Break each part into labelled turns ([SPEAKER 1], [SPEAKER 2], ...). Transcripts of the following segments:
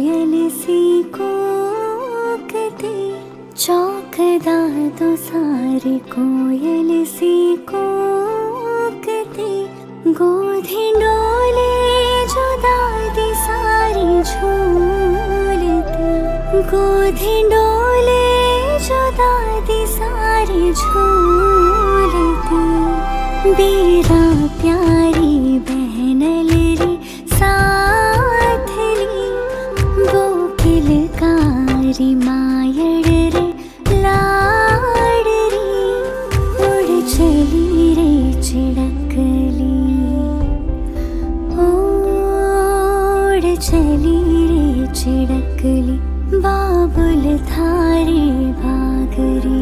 [SPEAKER 1] कोयल सी कूकती, चौकदा तो सारे कोयल सी कूकती, गोधी डोले जो दादी सारी झूलती, गोधी डोले जो दादी सारी झूलती, बीरा प्यारी बहनल रे साथली, बोकिलकारी मायड़ रे लाडरी, उड़ चली रे चिड़कली, उड़ चली रे चिड़कली, बाबुल थारे बागरी।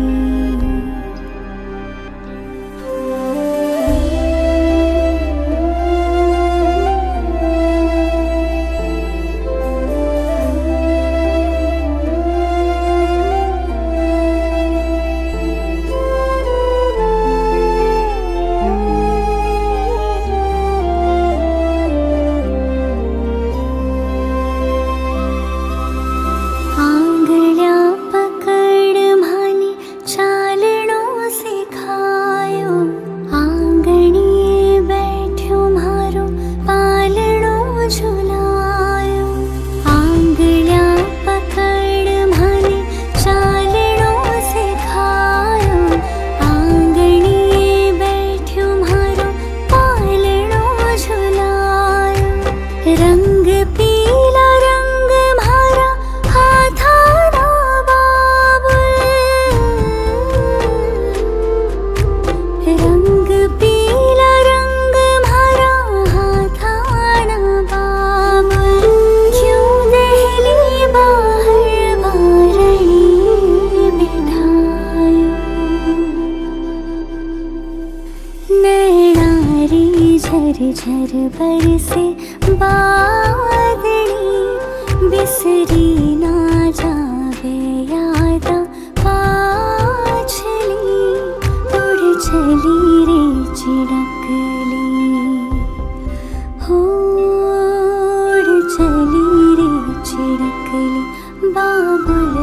[SPEAKER 1] रंग पीला रंग म्हारा हाथाना बाबुल, रंग पीला रंग म्हारा हाथाना बाबुल, क्यों दहली बाहर बारणी बिठायो, नैनारी झर झर बरसे बादनी, बिसरी ना जावे यादा पाछली, उड़ चली रे चिड़कली, उड़ चली रे चिड़कली, बाबुल